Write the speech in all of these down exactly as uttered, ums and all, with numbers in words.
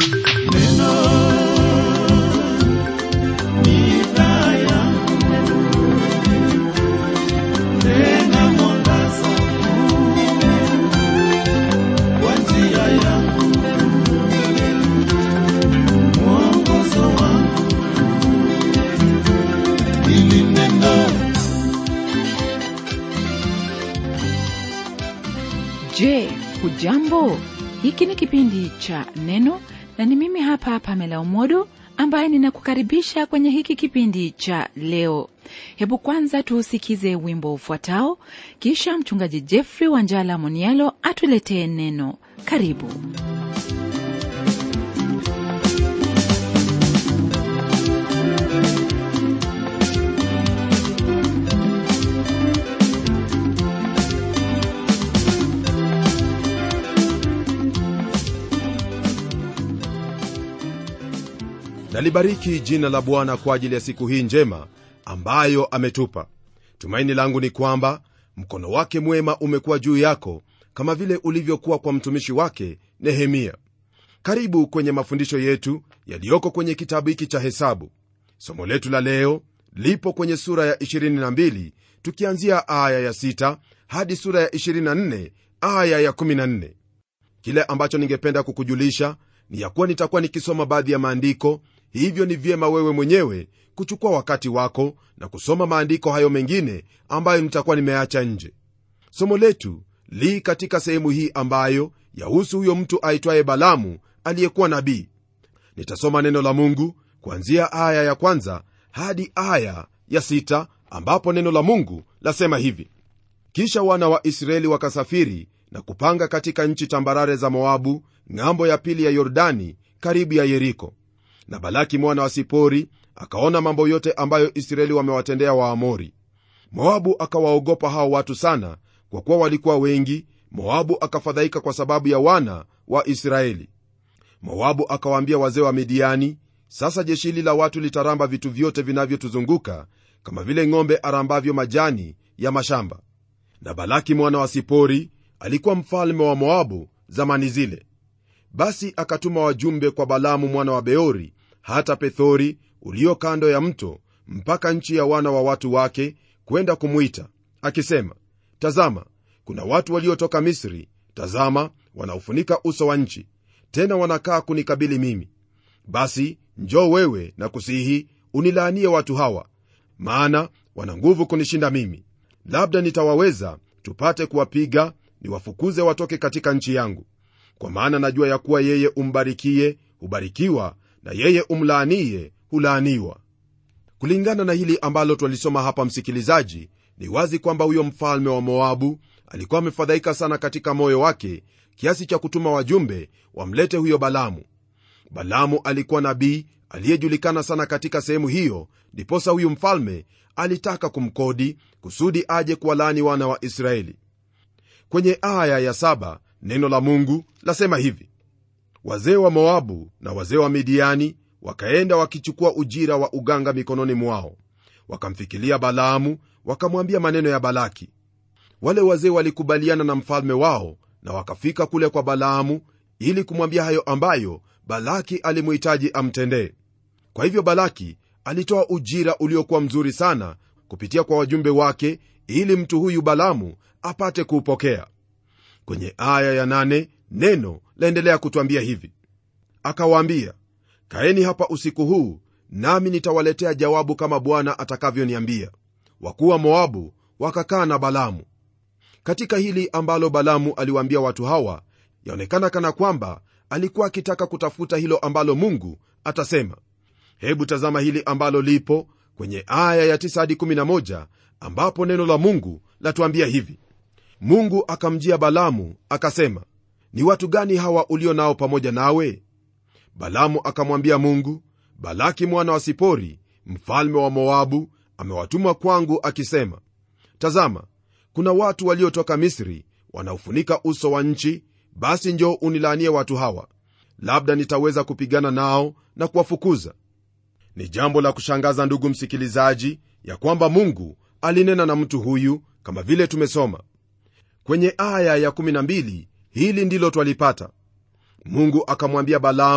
Je, hujambo? Hiki ni kipindi cha Neno na ni mimi hapa Pamela Omodo ambaye ninakukaribisha kwenye hiki kipindi cha leo. Hebu kwanza tuusikize wimbo ufuatao, kisha mchungaji Jeffrey Wanjala Monialo atuletee neno. Karibu. Nalibariki jina la Bwana kwa ajili ya siku hii njema ambayo ametupa. Tumaini langu ni kwamba mkono wake mwema umekuwa juu yako kama vile ulivyokuwa kwa mtumishi wake Nehemia. Karibu kwenye mafundisho yetu yaliyoko kwenye kitabu hiki cha Hesabu. Somo letu la leo lipo kwenye sura ya ishirini na mbili tukianzia aya ya sita hadi sura ya ishirini na nne aya ya kumi na nne. Kile ambacho ningependa kukujulisha ni ya kuwa nitakuwa nikisoma baadhi ya maandiko, hivyo ni vyema wewe mwenyewe kuchukua wakati wako na kusoma maandiko hayo mengine ambayo nitakuwa nimeacha nje. Somo letu li katika sehemu hii ambayo yahusu huyo mtu aitwaye Balamu aliyekuwa nabii. Nitasoma neno la Mungu kuanzia aya ya kwanza hadi aya ya sita, ambapo neno la Mungu lasema hivi: Kisha wana wa Israeli wakasafiri na kupanga katika nchi tambarare za Moabu, ng'ambo ya pili ya Yordani, karibu ya Yeriko. Na Balaki mwana wa Sipori akaona mambo yote ambayo Israeli wamewatendea Waamori. Moabu akawaogopa hao watu sana, kwa kuwa walikuwa wengi. Moabu akafadhaika kwa sababu ya wana wa Israeli. Moabu akawaambia wazee wa Midiani, sasa jeshi hili la watu litaramba vitu vyote vinavyotuzunguka kama vile ng'ombe arambavyo majani ya mashamba. Na Balaki mwana wa Sipori alikuwa mfalme wa Moabu zamani zile. Basi akatuma wajumbe kwa Balamu mwana wa Beori hata Pethori ulio kando ya mto, mpaka nchi ya wana wa watu wake, kwenda kumuita akisema, tazama, kuna watu waliotoka Misri, tazama, wanaofunika uso wa nchi, tena wanakaa kunikabili mimi. Basi njoo wewe na kusihi unilaanie watu hawa, maana wana nguvu kunishinda mimi. Labda nitawaweza tupate kuwapiga, niwafukuze watoke katika nchi yangu. Kwa maana najua ya kuwa yeye umbarikie hubarikiwa, na yeye umlaanie hulaaniwa. Kulingana na hili ambalo twalisoma hapa, msikilizaji, ni wazi kwamba huyo mfalme wa Moabu alikuwa amefadhaika sana katika moyo wake, kiasi cha kutuma wajumbe wamlete huyo Balamu. Balamu alikuwa nabii aliyejulikana sana katika sehemu hiyo, ndiposa huyu mfalme alitaka kumkodi kusudi aje kuwalaani wana wa Israeli. Kwenye aya ya saba neno la Mungu lasema hivi: Wazee wa Moabu na wazee wa Midiani wakaenda wakichukua ujira wa uganga mikononi mwao. Wakamfikilia Balaamu, wakamwambia maneno ya Balaki. Wale wazee walikubaliana na mfalme wao, na wakafika kule kwa Balaamu ili kumwambia hayo ambayo Balaki alimuhitaji amtendee. Kwa hivyo Balaki alitoa ujira uliokuwa mzuri sana kupitia kwa wajumbe wake, ili mtu huyu Balaamu apate kuupokea. Kwenye aya ya nane neno laendelea kutuambia hivi: Akawaambia, kaeni hapa usiku huu, nami nitawaletea jawabu kama Bwana atakavyoniambia. Wakuu wa Moabu wakakaa na Balaamu. Katika hili ambalo Balaamu aliwaambia watu hawa, yaonekana kana kwamba alikuwa akitaka kutafuta hilo ambalo Mungu atasema. Hebu tazama hili ambalo lipo kwenye aya ya tisa hadi kumi na moja, ambapo neno la Mungu latuambia hivi: Mungu akamjia Balaamu akasema, ni watu gani hawa ulio nao pamoja nawe? Balaamu akamwambia Mungu, Balaki mwana wa Sipori mfalme wa Moabu amewatuma kwangu akisema, tazama, kuna watu waliotoka Misri wanaofunika uso wa nchi, basi njoo unilaanie watu hawa, labda nitaweza kupigana nao na kuwafukuza. Ni jambo la kushangaza, ndugu msikilizaji, ya kwamba Mungu alinena na mtu huyu kama vile tumesoma kwenye aya ya kumi na mbili. Hili ndilo twalipata: Mungu akamwambia Balaamu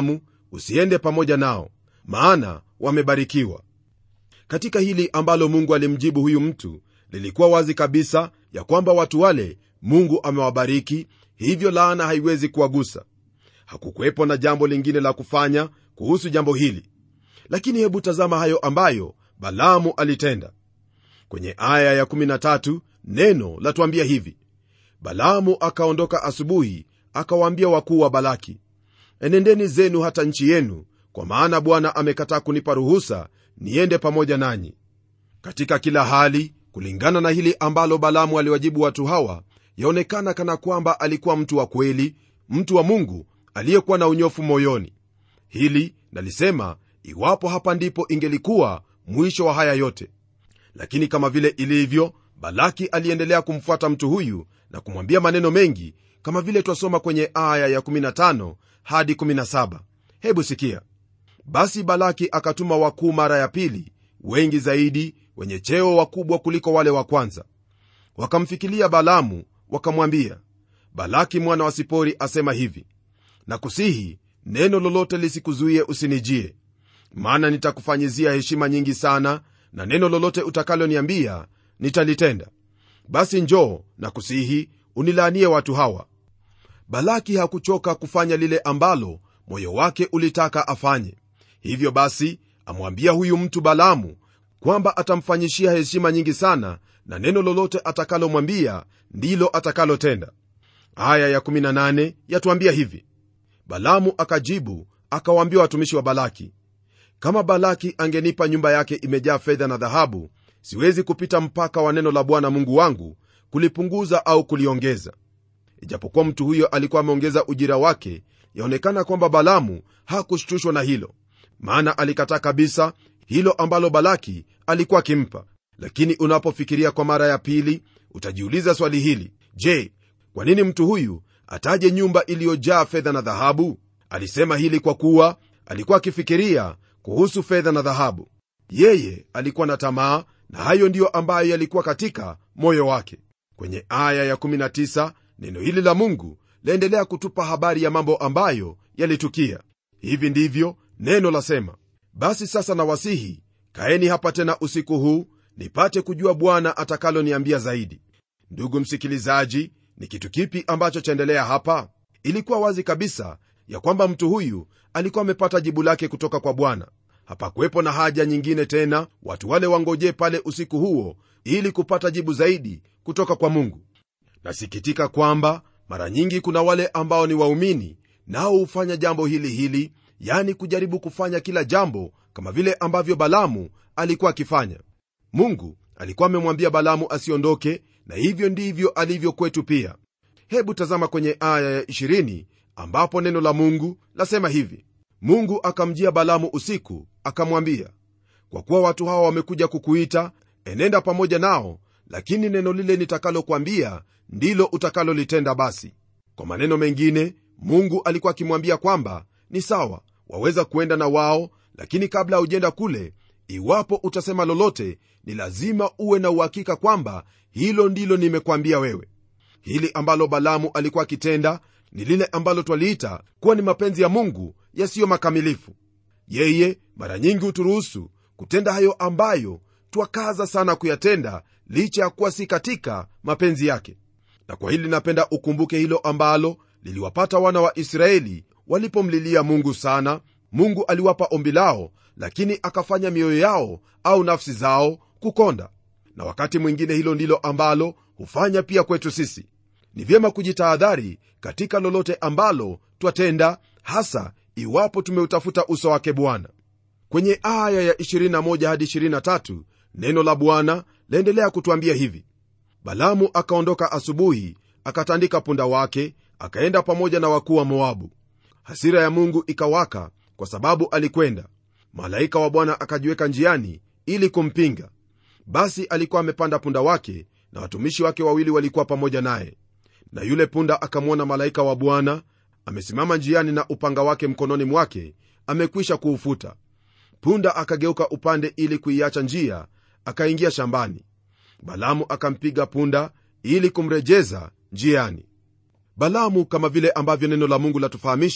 usiende pamoja nao, maana wamebarikiwa. Katika hili ambalo Mungu alimjibu huyu mtu, lilikuwa wazi kabisa ya kwamba watu wale Mungu amewabariki, hivyo laana haiwezi kuwagusa. Hakukuwepo na jambo lingine la kufanya kuhusu jambo hili. Lakini hebu tazama hayo ambayo Balaamu alitenda. Kwenye aya ya kumi na tatu neno latuambia hivi: Balaamu akaondoka asubuhi, akawaambia wakuu wa Balaki, enendeni zenu hata nchi yenu, kwa maana Bwana amekataa kunipa ruhusa niende pamoja nanyi. Katika kila hali, kulingana na hili ambalo Balaamu aliwajibu watu hawa, yaonekana kana kwamba alikuwa mtu wa kweli, mtu wa Mungu aliyekuwa na unyofu moyoni. Hili nalisema iwapo hapa ndipo ingelikuwa mwisho wa haya yote. Lakini kama vile ilivyo, Balaki aliendelea kumfuata mtu huyu na kumwambia maneno mengi, kama vile twasoma kwenye aya ya kumi na tano hadi kumi na saba. Hebu sikia: basi Balaki akatuma wakuu mara ya pili, wengi zaidi, wenye cheo wakubwa kuliko wale wa kwanza. Wakamfikilia Balaamu wakamwambia, Balaki mwana wa Sipori asema hivi, nakusihi neno lolote lisikuzuie usinijie, maana nitakufanyizia heshima nyingi sana, na neno lolote utakaloniambia nitalitenda. Basi njoo nakusihi unilaanie watu hawa. Balaki hakuchoka kufanya lile ambalo moyo wake ulitaka afanye. Hivyo basi amwambia huyu mtu Balaamu kwamba atamfanyishia heshima nyingi sana, na neno lolote atakalomwambia ndilo atakalotenda. Aya ya kumi na nane yatuambia hivi: Balaamu akajibu akawaambia watumishi wa Balaki, kama Balaki angenipa nyumba yake imejaa fedha na dhahabu, siwezi kupita mpaka wa neno la Bwana Mungu wangu kulipunguza au kuliongeza. Ijapokuwa mtu huyo alikuwa ameongeza ujira wake, yaonekana kwamba Balaamu hakushtushwa na hilo, maana alikataa kabisa hilo ambalo Balaki alikuwa akimpa. Lakini unapofikiria kwa mara ya pili, utajiuliza swali hili: je, kwa nini mtu huyu ataje nyumba iliyojaa fedha na dhahabu? Alisema hili kwa kuwa alikuwa akifikiria kuhusu fedha na dhahabu. Yeye alikuwa na tamaa, na hayo ndiyo ambayo yalikuwa katika moyo wake. Kwenye aya ya kumi na tisa neno hili la Mungu laendelea kutupa habari ya mambo ambayo yalitukia. Hivi ndivyo neno lasema: basi sasa nawasihi, kaeni hapa tena usiku huu, nipate kujua Bwana atakaloniambia zaidi. Ndugu msikilizaji, ni kitu kipi ambacho chaendelea hapa? Ilikuwa wazi kabisa ya kwamba mtu huyu alikuwa amepata jibu lake kutoka kwa Bwana. Hapakuwepo na haja nyingine tena watu wale wangojee pale usiku huo ili kupata jibu zaidi kutoka kwa Mungu. Nasikitika kwamba mara nyingi kuna wale ambao ni waumini, nao hufanya jambo hili hili, yani kujaribu kufanya kila jambo kama vile ambavyo Balaamu alikuwa akifanya. Mungu alikuwa amemwambia Balaamu asiondoke, na hivyo ndivyo alivyo kwetu pia. Hebu tazama kwenye aya ya ishirini ambapo neno la Mungu lasema hivi: Mungu akamjia Balaamu usiku akamwambia, kwa kuwa watu hawa wamekuja kukuita, enenda pamoja nao, lakini neno lile nitakalokuambia ndilo utakalolitenda basi. Kwa maneno mengine, Mungu alikuwa akimwambia kwamba ni sawa, waweza kuenda na wao, lakini kabla hujenda kule, iwapo utasema lolote, ni lazima uwe na uhakika kwamba hilo ndilo nimekuambia wewe. Hili ambalo Balaamu alikuwa akitenda ni lile ambalo twaliita kuwa ni mapenzi ya Mungu yasiyo makamilifu. Yeye mara nyingi huturuhusu kutenda hayo ambayo twakaza sana kuyatenda, licha ya kuwa si katika mapenzi yake. Na kwa hili napenda ukumbuke hilo ambalo liliwapata wana wa Israeli walipomlilia Mungu sana. Mungu aliwapa ombi lao, lakini akafanya mioyo yao au nafsi zao kukonda. Na wakati mwingine hilo ndilo ambalo hufanya pia kwetu sisi. Ni vyema kujitahadhari katika lolote ambalo twatenda, hasa iwapo tumeutafuta uso wake Bwana. Kwenye aya ya ishirini na moja hadi ishirini na tatu neno la Bwana laendelea kutuambia hivi: Balaamu akaondoka asubuhi, akatandika punda wake, akaenda pamoja na wakuu wa Moabu. Hasira ya Mungu ikawaka kwa sababu alikwenda. Malaika wa Bwana akajiweka njiani ili kumpinga. Basi alikuwa amepanda punda wake, na watumishi wake wawili walikuwa pamoja naye. Na yule punda akamwona malaika wa Bwana amesimama njiani na upanga wake mkononi mwake, amekwisha kuufuta. Punda akageuka upande ili kuiacha njia, akaingia shambani. Balaamu akampiga punda ili kumrejeza njiani. Balaamu, kama vile ambavyo neno la Mungu latufahamisha,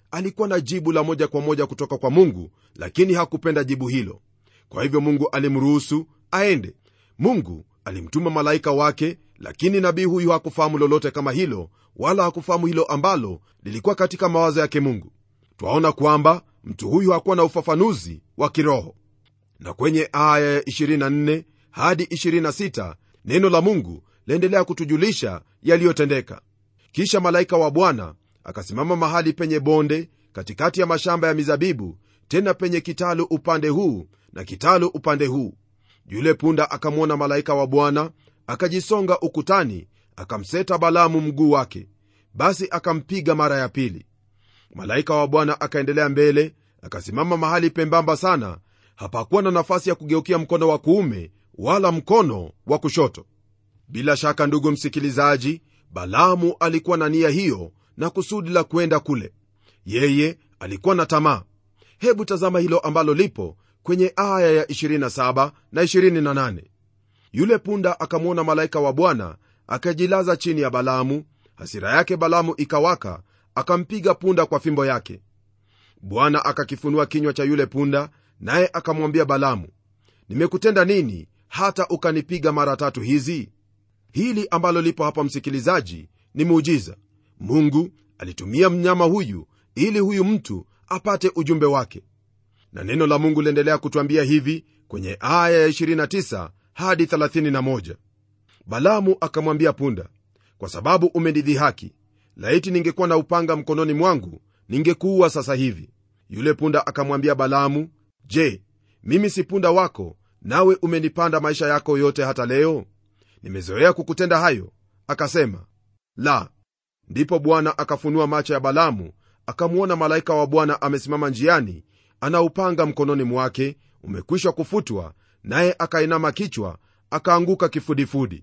alikuwa na jibu la moja kwa moja kutoka kwa Mungu, lakini hakupenda jibu hilo. Kwa hivyo Mungu alimruhusu aende. Mungu alimtuma malaika wake, lakini nabii huyu hakufahamu lolote kama hilo, wala hakufahamu hilo ambalo lilikuwa katika mawazo yake Mungu. Twaona kwamba mtu huyu hakuwa na ufafanuzi wa kiroho. Na kwenye aya ya ishirini na nne hadi ishirini na sita neno la Mungu laendelea kutujulisha yaliyotendeka. Kisha malaika wa Bwana akasimama mahali penye bonde katikati ya mashamba ya mizabibu, tena penye kitalu upande huu na kitalu upande huu. Yule punda akamwona malaika wa Bwana, akajisonga ukutani, akamseta Balaamu mguu wake, basi akampiga mara ya pili. Malaika wa Bwana akaendelea mbele, akasimama mahali pembamba sana, hapakuwa na nafasi ya kugeukia mkono wa kuume wala mkono wa kushoto. Bila shaka, ndugu msikilizaji, Balaamu alikuwa na nia hiyo na kusudi la kwenda kule. Yeye alikuwa na tamaa. Hebu tazama hilo ambalo lipo kwenye aya ya ishirini na saba na ishirini na nane. Yule punda akamwona malaika wa Bwana, akajilaza chini ya Balaamu. Hasira yake Balaamu ikawaka, akampiga punda kwa fimbo yake. Bwana akakifunua kinywa cha yule punda, naye akamwambia Balaamu, nimekutenda nini hata ukanipiga mara tatu hizi? Hili ambalo lipo hapa, msikilizaji, ni muujiza. Mungu alitumia mnyama huyu ili huyu mtu apate ujumbe wake. Na neno la Mungu liendelea kutuambia hivi kwenye aya ya ishirini na tisa hadi thelathini na moja. Balaamu akamwambia punda, kwa sababu umenidhihaki, laiti ningekuwa na upanga mkononi mwangu, ningekuua sasa hivi. Yule punda akamwambia Balaamu, je, mimi si punda wako, nawe umenipanda maisha yako yote hata leo? Nimezoea kukutenda hayo. Akasema, la. Ndipo Bwana akafunua macho ya Balaamu, akamwona malaika wa Bwana amesimama njiani, ana upanga mkononi mwake, umekwisha kufutwa, naye akainama kichwa, akaanguka kifudifudi.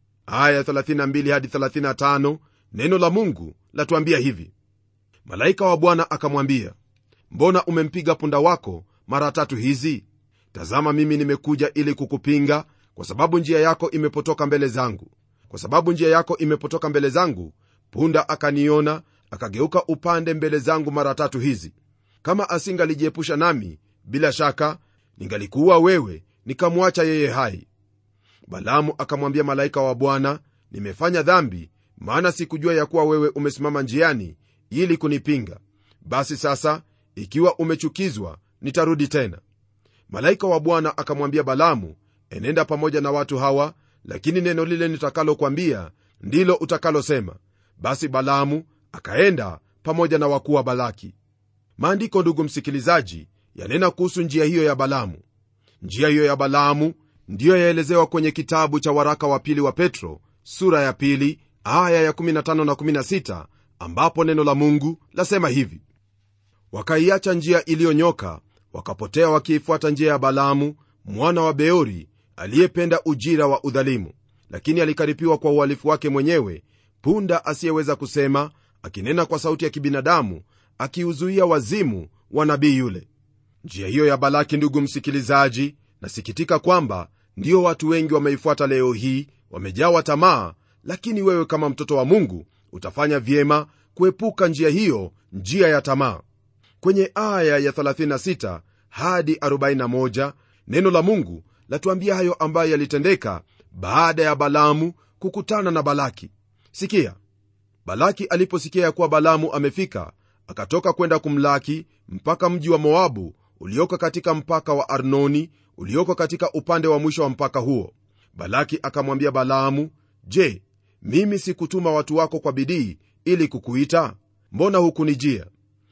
Aya thelathini na mbili hadi thelathini na tano, neno la Mungu latuambia hivi: malaika wa Bwana akamwambia, mbona umempiga punda wako mara tatu hizi? Tazama, mimi nimekuja ili kukupinga, kwa sababu njia yako imepotoka mbele zangu. Kwa sababu njia yako imepotoka mbele zangu, punda akaniona, akageuka upande mbele zangu mara tatu hizi. Kama asingalijiepusha nami, bila shaka ningalikuwa wewe, nikamwacha yeye hai. Balaamu akamwambia malaika wa Bwana, nimefanya dhambi, maana sikujua ya kuwa wewe umesimama njiani ili kunipinga. Basi sasa, ikiwa umechukizwa, nitarudi tena. Malaika wa Bwana akamwambia Balaamu, enenda pamoja na watu hawa, lakini neno lile nitakalokuambia ndilo utakalosema. Basi Balaamu akaenda pamoja na wakuu wa Balaki. Maandiko, ndugu msikilizaji, yanena kuhusu njia hiyo ya Balaamu. Njia hiyo ya Balaamu ndiyo yaelezewa kwenye kitabu cha waraka wa pili wa Petro sura ya pili aya ya kumi na tano na kumi na sita, ambapo neno la Mungu lasema hivi: wakaiacha njia iliyonyoka, wakapotea wakiifuata njia ya Balaamu mwana wa Beori, aliyependa ujira wa udhalimu, lakini alikaripiwa kwa uhalifu wake mwenyewe, punda asiyeweza kusema, akinena kwa sauti ya kibinadamu, akiuzuia wazimu wa nabii yule. Njia hiyo ya Balaki, ndugu msikilizaji, nasikitika kwamba ndio watu wengi wameifuata leo hii, wamejawa tamaa. Lakini wewe kama mtoto wa Mungu utafanya vyema kuepuka njia hiyo, njia ya tamaa. Kwenye aya ya thelathini na sita hadi arobaini na moja neno la Mungu latuambia hayo ambayo yalitendeka baada ya Balaamu kukutana na Balaki. Sikia, Balaki aliposikia ya kuwa Balaamu amefika, akatoka kwenda kumlaki mpaka mji wa Moabu ulioko katika mpaka wa Arnoni, ulioko katika upande wa mwisho wa mpaka huo. Balaki akamwambia Balaamu, je, mimi sikutuma watu wako kwa bidii ili kukuita? Mbona hukunijia?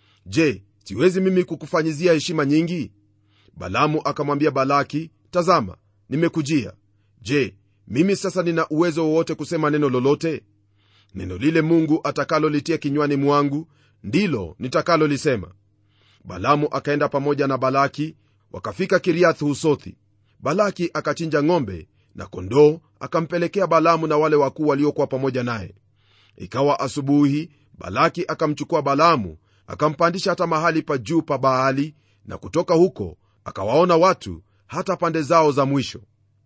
Je, siwezi mimi kukufanyizia heshima nyingi? Balaamu akamwambia Balaki, tazama, nimekujia. Je, mimi sasa nina uwezo wowote kusema neno lolote? Neno lile Mungu atakalolitia kinywani mwangu ndilo nitakalolisema. Balaamu akaenda pamoja na Balaki, wakafika Kiriath Husothi. Balaki akachinja ng'ombe na kondoo, akampelekea Balaamu na wale wakuu waliokuwa pamoja naye. Ikawa asubuhi, Balaki akamchukua Balaamu, akampandisha hata mahali pa juu pa Baali, na kutoka huko akawaona watu hata pande zao za mwisho.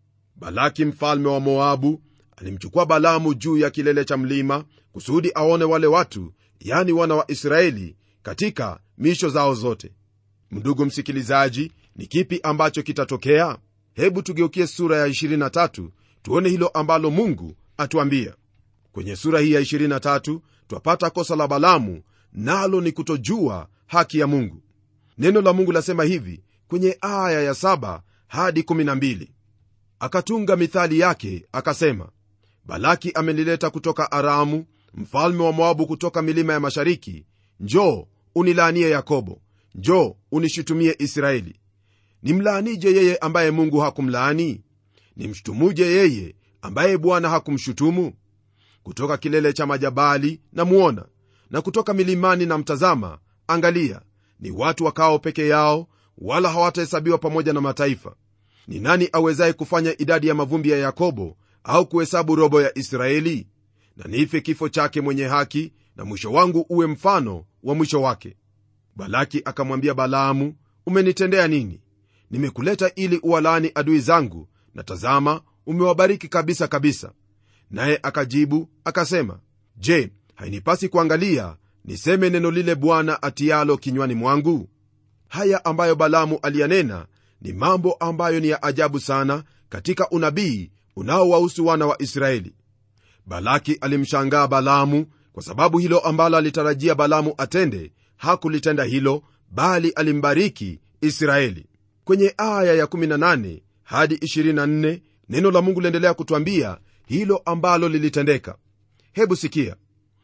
Balaki mfalme wa Moabu alimchukua Balaamu juu ya kilele cha mlima kusudi aone wale watu, yani wana wa Israeli, katika misho zao zote. Ndugu msikilizaji, ni kipi ambacho kitatokea? Hebu tugeukie sura ya ishirini na tatu tuone hilo ambalo Mungu atuambia. Kwenye sura hii ya ishirini na tatu twapata kosa la Balaamu, nalo ni kutojua haki ya Mungu. Neno la Mungu lasema hivi kwenye aya ya saba hadi kumi na mbili: akatunga mithali yake akasema, Balaki amenileta kutoka Aramu, mfalme wa Moabu kutoka milima ya mashariki. Njoo unilaanie Yakobo, njoo unishutumie Israeli. Nimlaanije yeye ambaye Mungu hakumlaani? Nimshutumuje yeye ambaye Bwana hakumshutumu? Kutoka kilele cha majabali na muona, na kutoka milimani na mtazama, angalia, ni watu wakao peke yao, wala hawatahesabiwa pamoja na mataifa. Ni nani awezaye kufanya idadi ya mavumbi ya Yakobo, au kuhesabu robo ya Israeli? Na nife kifo chake mwenye haki, na mwisho wangu uwe mfano wa mwisho wake. Balaki akamwambia Balaamu, umenitendea nini? Nimekuleta ili uwalaani adui zangu, na tazama, umewabariki kabisa kabisa. Naye akajibu akasema, je, hainipasi kuangalia niseme neno lile Bwana atialo kinywani mwangu? Haya ambayo Balaamu aliyanena ni mambo ambayo ni ya ajabu sana katika unabii unaowahusu wana wa Israeli. Balaki alimshangaa Balaamu kwa sababu hilo ambalo alitarajia Balaamu atende hakulitenda hilo, bali alimbariki Israeli. Kwenye aya ya kumi na nane hadi ishirini na nne neno la Mungu liendelea kutuambia hilo ambalo lilitendeka. Hebu sikia.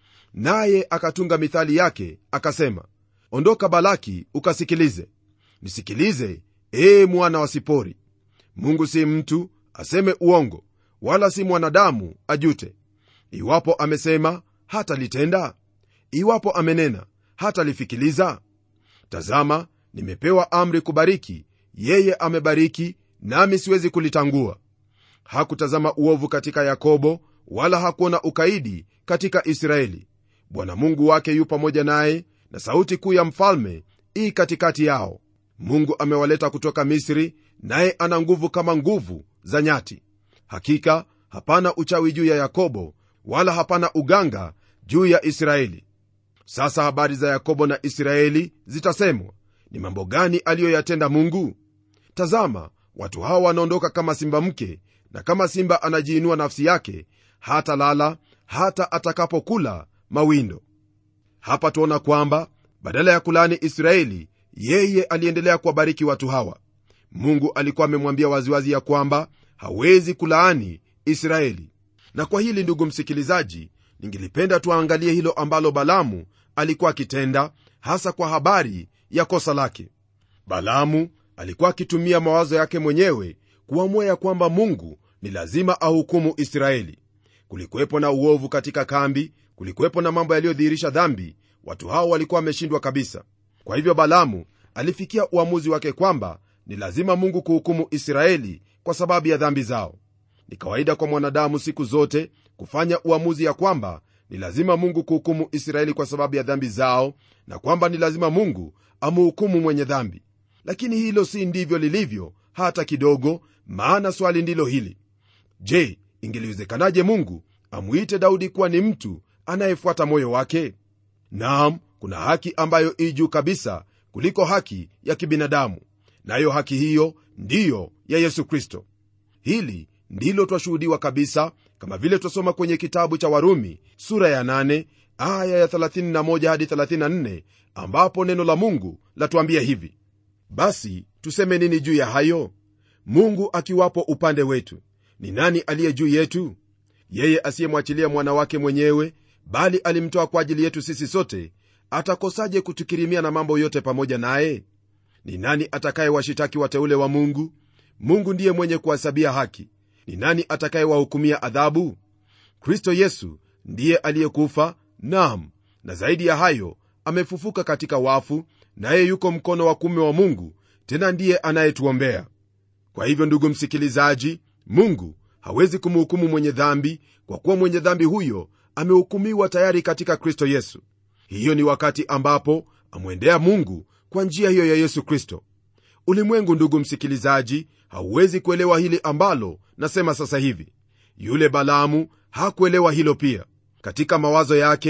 Naye akatunga mithali yake akasema, ondoka Balaki ukasikilize. Nisikilize, ee mwana wa Sipori. Mungu si mtu aseme uongo, wala si mwanadamu ajute. Iwapo amesema hata litenda? Iwapo amenena hata lifikiliza? Tazama, nimepewa amri kubariki, yeye amebariki, nami siwezi kulitangua. Hakutazama uovu katika Yakobo, wala hakuona ukaidi katika Israeli. Bwana Mungu wake yu pamoja naye, na sauti kuu ya mfalme ii katikati yao. Mungu amewaleta kutoka Misri, naye ana nguvu kama nguvu za nyati. Hakika hapana uchawi juu ya Yakobo, wala hapana uganga juu ya Israeli. Sasa habari za Yakobo na Israeli zitasemwa. Ni mambo gani aliyoyatenda Mungu? Tazama, watu hawa wanaondoka kama simba mke, na kama simba anajiinua nafsi yake, hata lala hata atakapokula mawindo. Hapa tuona kwamba badala ya kulaani Israeli, yeye aliendelea kuwabariki watu hawa. Mungu alikuwa amemwambia waziwazi ya kwamba hawezi kulaani Israeli. Na kwa hili, ndugu msikilizaji, ningelipenda tuangalie hilo ambalo Balaamu alikuwa akitenda, hasa kwa habari ya kosa lake. Balaamu alikuwa akitumia mawazo yake mwenyewe kuamua ya kwamba Mungu ni lazima ahukumu Israeli. Kulikuwepo na uovu katika kambi, kulikuwepo na mambo yaliyodhihirisha dhambi. Watu hao walikuwa wameshindwa kabisa. Kwa hivyo Balaamu alifikia uamuzi wake kwamba ni lazima Mungu kuhukumu Israeli kwa sababu ya dhambi zao. Ni kawaida kwa mwanadamu siku zote kufanya uamuzi ya kwamba ni lazima Mungu kuhukumu Israeli kwa sababu ya dhambi zao, na kwamba ni lazima Mungu amhukumu mwenye dhambi. Lakini hilo si ndivyo lilivyo hata kidogo, maana swali ndilo hili: je, ingeliwezekanaje Mungu amuite Daudi kuwa ni mtu anayefuata moyo wake? Naam, kuna haki ambayo ii juu kabisa kuliko haki ya kibinadamu, nayo haki hiyo ndiyo ya Yesu Kristo. Hili ndilo twashuhudiwa kabisa, kama vile twasoma kwenye kitabu cha Warumi sura ya nane aya ya thelathini na moja hadi thelathini na nne, ambapo neno la Mungu latuambia hivi: basi tuseme nini juu ya hayo? Mungu akiwapo upande wetu, ni nani aliye juu yetu? Yeye asiyemwachilia mwana wake mwenyewe, bali alimtoa kwa ajili yetu sisi sote, atakosaje kutukirimia na mambo yote pamoja naye? Ni nani atakayewashitaki wateule wa Mungu? Mungu ndiye mwenye kuhesabia haki. Ni nani atakayewahukumia adhabu? Kristo Yesu ndiye aliyekufa, naam, na zaidi ya hayo amefufuka katika wafu, naye yuko mkono wa kuume wa Mungu, tena ndiye anayetuombea. Kwa hivyo, ndugu msikilizaji, Mungu hawezi kumhukumu mwenye dhambi, kwa kuwa mwenye dhambi huyo amehukumiwa tayari katika Kristo Yesu. Hiyo ni wakati ambapo amwendea Mungu kwa njia hiyo ya Yesu Kristo. Ulimwengu, ndugu msikilizaji, hauwezi kuelewa hili ambalo nasema sasa hivi. Yule Balaamu hakuelewa hilo pia. Katika mawazo yake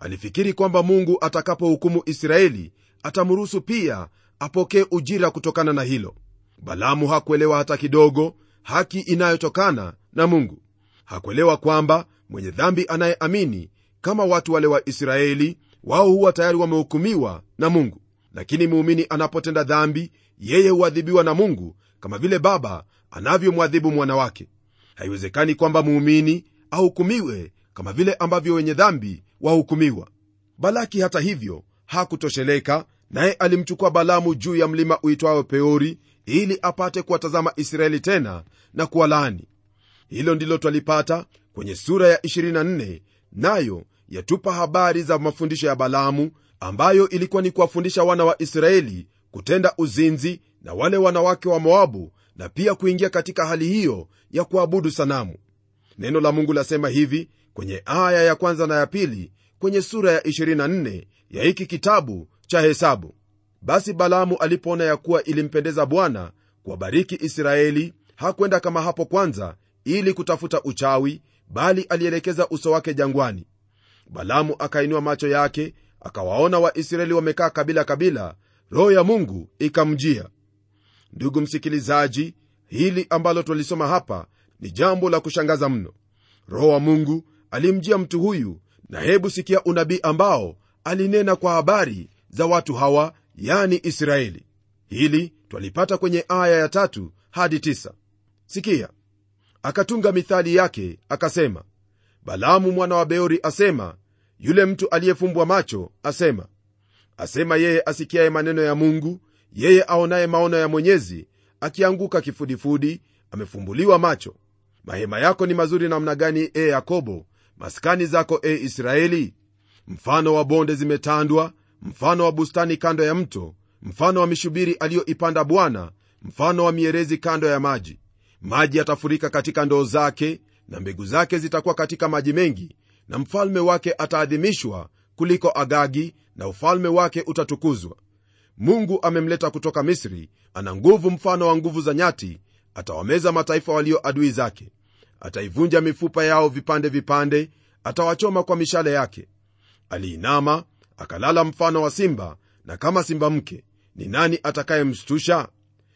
alifikiri kwamba Mungu atakapohukumu Israeli atamruhusu pia apokee ujira kutokana na hilo. Balaamu hakuelewa hata kidogo haki inayotokana na Mungu. Hakuelewa kwamba mwenye dhambi anayeamini kama watu wale wa Israeli, wao huwa tayari wamehukumiwa na Mungu, lakini muumini anapotenda dhambi, yeye huadhibiwa na Mungu kama vile baba anavyomwadhibu mwana wake. Haiwezekani kwamba muumini ahukumiwe kama vile ambavyo wenye dhambi wahukumiwa. Balaki hata hivyo hakutosheleka, naye alimchukua Balaamu juu ya mlima uitwao Peori ili apate kuwatazama Israeli tena na kuwalaani. Hilo ndilo twalipata kwenye sura ya ishirini na nne, nayo yatupa habari za mafundisho ya Balaamu ambayo ilikuwa ni kuwafundisha wana wa Israeli kutenda uzinzi na wale wanawake wa Moabu, na pia kuingia katika hali hiyo ya kuabudu sanamu. Neno la Mungu lasema hivi kwenye aya ya kwanza na ya pili kwenye sura ya ishirini na nne ya hiki kitabu cha Hesabu. Basi Balaamu alipoona ya kuwa ilimpendeza Bwana kuwabariki Israeli, hakwenda kama hapo kwanza ili kutafuta uchawi, bali alielekeza uso wake jangwani. Balaamu akainua macho yake akawaona Waisraeli wamekaa kabila kabila, roho ya Mungu ikamjia. Ndugu msikilizaji, hili ambalo tulisoma hapa ni jambo la kushangaza mno. Roho wa Mungu alimjia mtu huyu, na hebu sikia unabii ambao alinena kwa habari za watu hawa, yani Israeli. Hili twalipata kwenye aya ya tatu hadi tisa. Sikia, akatunga mithali yake akasema, Balaamu mwana wa Beori asema, yule mtu aliyefumbwa macho asema. Asema yeye asikiaye maneno ya Mungu, yeye aonaye maono ya Mwenyezi, akianguka kifudifudi, amefumbuliwa macho. Mahema yako ni mazuri namna gani, e Yakobo, maskani zako, e Israeli? Mfano wa bonde zimetandwa, mfano wa bustani kando ya mto, mfano wa mishubiri aliyoipanda Bwana, mfano wa mierezi kando ya maji. Maji yatafurika katika ndoo zake, na mbegu zake zitakuwa katika maji mengi, na mfalme wake ataadhimishwa kuliko Agagi, na ufalme wake utatukuzwa. Mungu amemleta kutoka Misri, ana nguvu mfano wa nguvu za nyati. Atawameza mataifa walio adui zake, ataivunja mifupa yao vipande vipande, atawachoma kwa mishale yake. Aliinama akalala mfano wa simba, na kama simba mke, ni nani atakayemshtusha?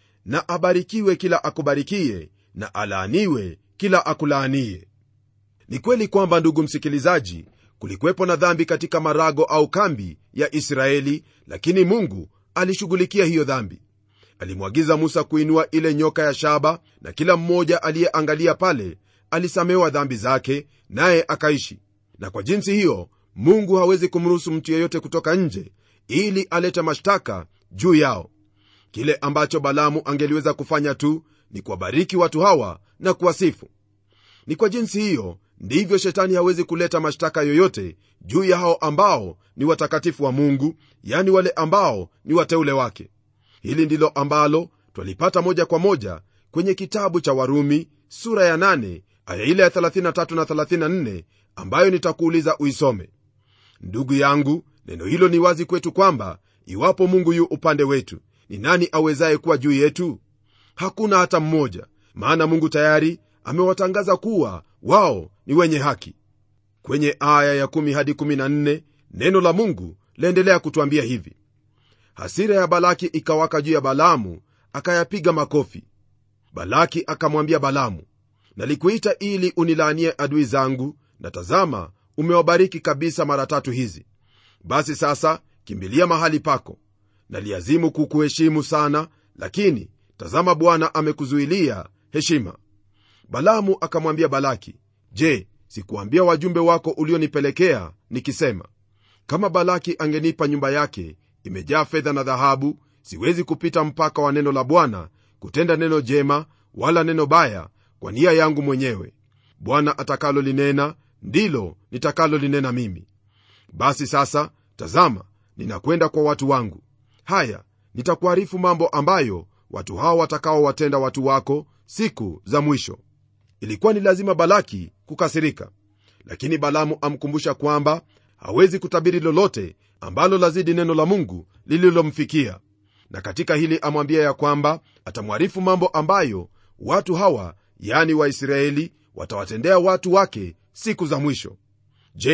Na abarikiwe kila akubarikie, na alaaniwe kila akulaanie. Ni kweli kwamba, ndugu msikilizaji, kulikuwepo na dhambi katika marago au kambi ya Israeli, lakini Mungu alishughulikia hiyo dhambi. Alimwagiza Musa kuinua ile nyoka ya shaba, na kila mmoja aliyeangalia pale alisamehewa dhambi zake, naye akaishi. Na kwa jinsi hiyo Mungu hawezi kumruhusu mtu yeyote kutoka nje ili alete mashtaka juu yao. Kile ambacho Balaamu angeliweza kufanya tu ni kuwabariki watu hawa na kuwasifu. Ni kwa jinsi hiyo ndivyo shetani hawezi kuleta mashtaka yoyote juu ya hao ambao ni watakatifu wa Mungu, yani wale ambao ni wateule wake. Hili ndilo ambalo twalipata moja kwa moja kwenye kitabu cha Warumi sura ya nane aya ile ya thelathini na tatu na thelathini na nne, ambayo nitakuuliza uisome. Ndugu yangu, neno hilo ni wazi kwetu kwamba iwapo Mungu yu upande wetu, ni nani awezaye kuwa juu yetu? Hakuna hata mmoja, maana Mungu tayari amewatangaza kuwa wao ni wenye haki. Kwenye aya ya kumi hadi kumi na nne neno la Mungu laendelea kutuambia hivi: hasira ya Balaki ikawaka juu ya Balaamu, akayapiga makofi. Balaki akamwambia Balaamu, nalikuita ili unilaanie adui zangu, na tazama, umewabariki kabisa mara tatu hizi. Basi sasa kimbilia mahali pako. Naliazimu kukuheshimu sana, lakini tazama, Bwana amekuzuilia heshima. Balaamu akamwambia Balaki, je, sikuambia wajumbe wako ulionipelekea nikisema, kama Balaki angenipa nyumba yake imejaa fedha na dhahabu, siwezi kupita mpaka wa neno la Bwana kutenda neno jema wala neno baya kwa nia yangu mwenyewe. Bwana atakalo linena ndilo nitakalo linena mimi. Basi sasa tazama, ninakwenda kwa watu wangu. Haya, nitakuarifu mambo ambayo watu hawa watakao watenda watu wako siku za mwisho. Ilikuwa ni lazima Balaki kukasirika, lakini Balaamu amkumbusha kwamba hawezi kutabiri lolote ambalo lazidi neno la Mungu lililomfikia. Na katika hili amwambia ya kwamba atamwarifu mambo ambayo watu hawa, yani Waisraeli, watawatendea watu wake siku za mwisho. Je,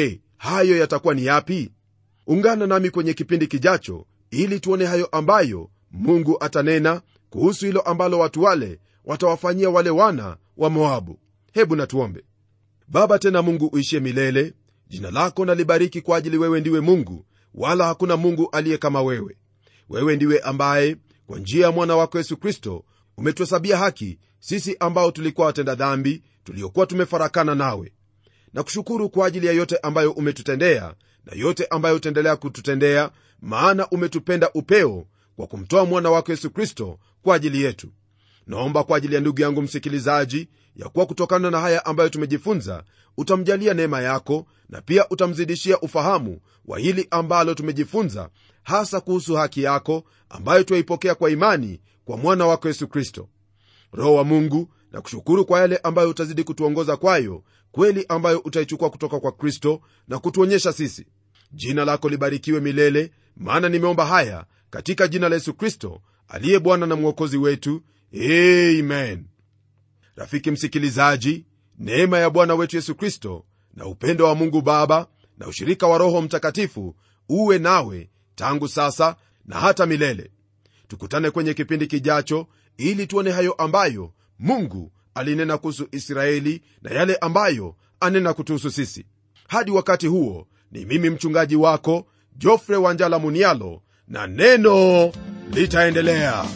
hayo yatakuwa ni yapi? Ungana nami kwenye kipindi kijacho ili tuone hayo ambayo Mungu atanena kuhusu hilo ambalo watu wale watawafanyia wale wana wa Moabu. Hebu na tuombe. Baba tena Mungu uishie milele, jina lako na libariki, kwa ajili wewe ndiwe Mungu, wala hakuna Mungu aliye kama wewe. Wewe ndiwe ambaye kwa njia ya mwana wako Yesu Kristo umetuhesabia haki sisi ambao tulikuwa watenda dhambi, tuliokuwa tumefarakana nawe. Na kushukuru kwa ajili ya yote ambayo umetutendea na yote ambayo utaendelea kututendea, maana umetupenda upeo kwa kumtoa mwana wako Yesu Kristo kwa ajili yetu. Naomba kwa ajili ya ndugu yangu msikilizaji, ya kuwa kutokana na haya ambayo tumejifunza utamjalia neema yako, na pia utamzidishia ufahamu wa hili ambalo tumejifunza, hasa kuhusu haki yako ambayo tuaipokea kwa imani kwa mwana wako Yesu Kristo. Roho wa Mungu, na kushukuru kwa yale ambayo utazidi kutuongoza kwayo, kweli ambayo utaichukua kutoka kwa Kristo na kutuonyesha sisi. Jina lako libarikiwe milele, maana nimeomba haya katika jina la Yesu Kristo aliye Bwana na Mwokozi wetu. Amen. Rafiki msikilizaji, neema ya Bwana wetu Yesu Kristo na upendo wa Mungu Baba na ushirika wa Roho Mtakatifu uwe nawe tangu sasa na hata milele. Tukutane kwenye kipindi kijacho ili tuone hayo ambayo Mungu alinena kuhusu Israeli na yale ambayo anena kutuhusu sisi. Hadi wakati huo, ni mimi mchungaji wako Geoffrey Wanjala Munialo, na neno litaendelea.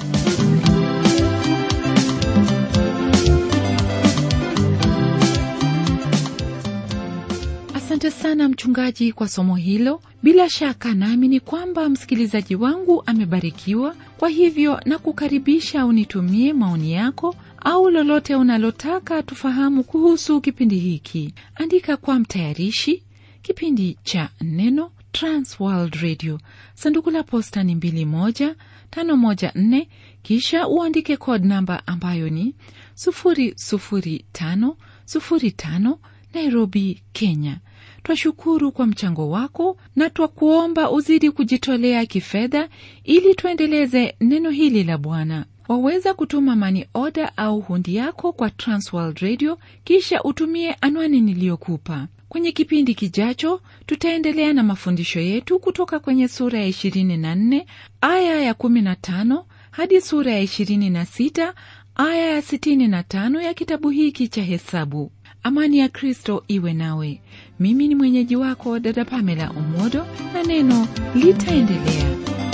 Asante sana mchungaji kwa somo hilo. Bila shaka naamini kwamba msikilizaji wangu amebarikiwa. Kwa hivyo na kukaribisha unitumie maoni yako au lolote unalotaka tufahamu kuhusu kipindi hiki. Andika kwa mtayarishi kipindi cha Neno, Trans World Radio, sanduku la posta ni mbili moja tano moja nne, kisha uandike code namba ambayo ni sufuri sufuri tano sufuri tano, Nairobi, Kenya. Twashukuru kwa mchango wako na twakuomba uzidi kujitolea kifedha ili tuendeleze neno hili la Bwana. Waweza kutuma money order au hundi yako kwa Transworld Radio, kisha utumie anwani niliyokupa. Kwenye kipindi kijacho tutaendelea na mafundisho yetu kutoka kwenye sura ya ishirini na nne aya ya kumi na tano hadi sura ya ishirini na sita aya ya sitini na tano ya kitabu hiki cha Hesabu. Amani ya Kristo iwe nawe. Mimi ni mwenyeji wako dada Pamela Omodo, na neno litaendelea.